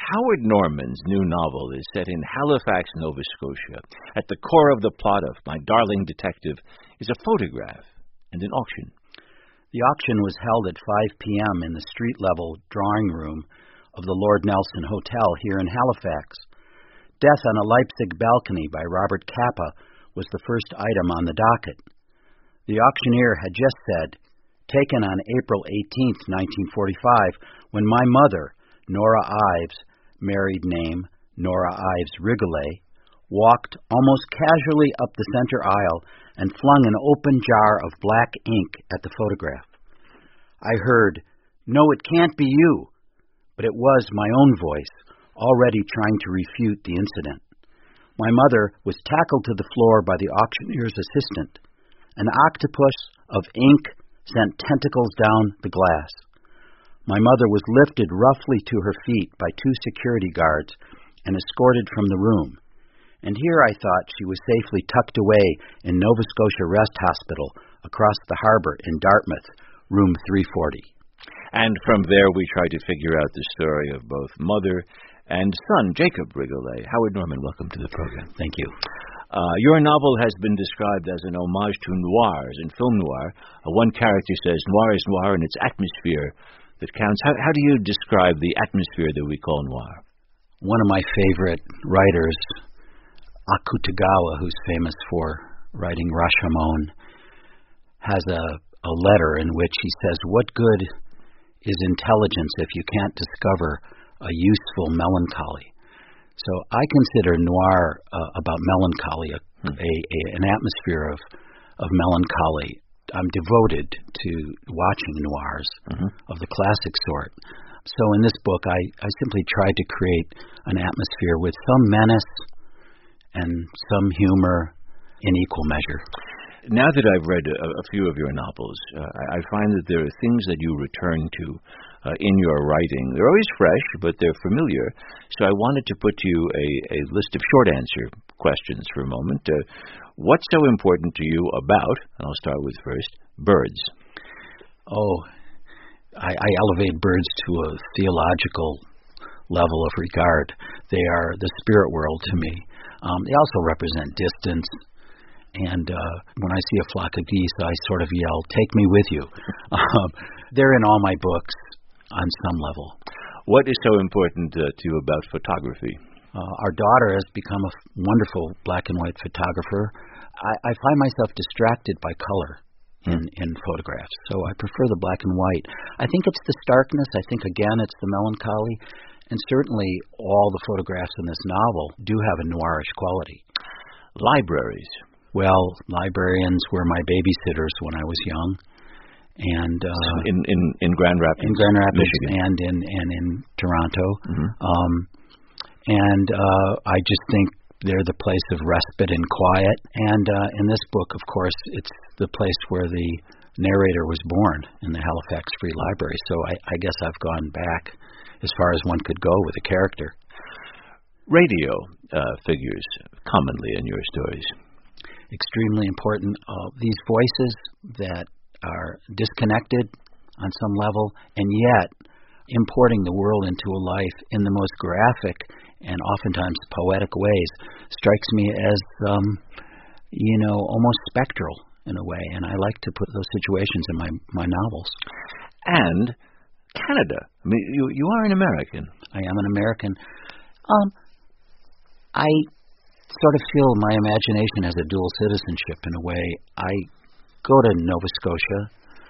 Howard Norman's new novel is set in Halifax, Nova Scotia. At the core of the plot of My Darling Detective is a photograph and an auction. The auction was held at 5 p.m. in the street-level drawing room of the Lord Nelson Hotel here in Halifax. Death on a Leipzig Balcony by Robert Capa was the first item on the docket. The auctioneer had just said, taken on April 18, 1945, when my mother, Nora Ives, married name Nora Ives Rigolet, walked almost casually up the center aisle and flung an open jar of black ink at the photograph. I heard, "No, it can't be you," but it was my own voice, already trying to refute the incident. My mother was tackled to the floor by the auctioneer's assistant. An octopus of ink sent tentacles down the glass. My mother was lifted roughly to her feet by 2 security guards and escorted from the room. And here I thought she was safely tucked away in Nova Scotia Rest Hospital across the harbor in Dartmouth, room 340. And from there we try to figure out the story of both mother and son, Jacob Rigolet. Howard Norman, welcome to the program. Thank you. Your novel has been described as an homage to noirs and film noir. One character says noir is noir and its atmosphere that counts. How do you describe the atmosphere that we call noir? One of my favorite writers, Akutagawa, who's famous for writing Rashomon, has a letter in which he says, "What good is intelligence if you can't discover a useful melancholy?" So I consider noir about melancholy, an atmosphere of melancholy. I'm devoted to watching noirs of the classic sort. So in this book, I simply tried to create an atmosphere with some menace and some humor in equal measure. Now that I've read a few of your novels, I find that there are things that you return to in your writing. They're always fresh, but they're familiar. So I wanted to put to you a list of short answer questions for a moment. What's so important to you about, and I'll start with first, birds? Oh, I elevate birds to a theological level of regard. They are the spirit world to me. They also represent distance. And when I see a flock of geese, I sort of yell, "Take me with you." They're in all my books on some level. What is so important to you about photography? Our daughter has become a wonderful black and white photographer. I find myself distracted by color in photographs, so I prefer the black and white. I think it's the starkness. I think, again, it's the melancholy. And certainly all the photographs in this novel do have a noirish quality. Libraries. Well, librarians were my babysitters when I was young, and in Grand Rapids, Michigan, and in Toronto, and I just think they're the place of respite and quiet. And in this book, of course, it's the place where the narrator was born in the Halifax Free Library. So I guess I've gone back as far as one could go with a character. Radio figures commonly in your stories. Extremely important. These voices that are disconnected on some level, and yet importing the world into a life in the most graphic and oftentimes poetic ways, strikes me as, almost spectral in a way. And I like to put those situations in my novels. And Canada. I mean, you are an American. I am an American. I sort of feel my imagination has a dual citizenship in a way. I go to Nova Scotia.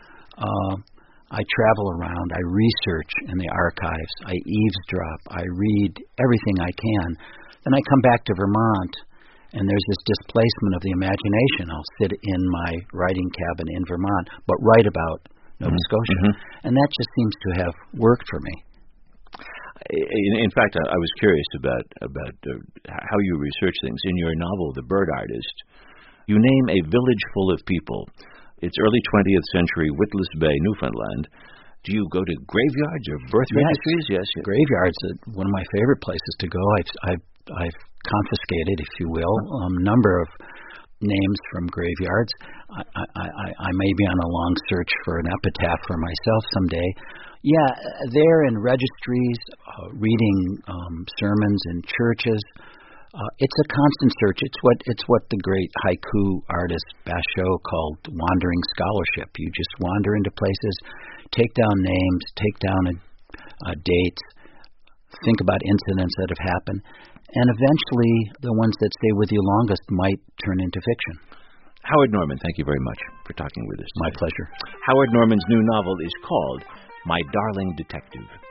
I travel around. I research in the archives. I eavesdrop. I read everything I can. Then I come back to Vermont, and there's this displacement of the imagination. I'll sit in my writing cabin in Vermont, but write about Nova Scotia. And that just seems to have worked for me. In fact, I was curious about how you research things. In your novel, The Bird Artist, you name a village full of people. It's early 20th century Witless Bay, Newfoundland. Do you go to graveyards or birth registries? Yes. Graveyards are one of my favorite places to go. I've confiscated, if you will, a number of names from graveyards. I may be on a long search for an epitaph for myself someday. Yeah, there in registries, reading sermons in churches. It's a constant search. It's what the great haiku artist Basho called wandering scholarship. You just wander into places, take down names, take down dates, think about incidents that have happened, and eventually the ones that stay with you longest might turn into fiction. Howard Norman, thank you very much for talking with us today. My pleasure. Howard Norman's new novel is called My Darling Detective.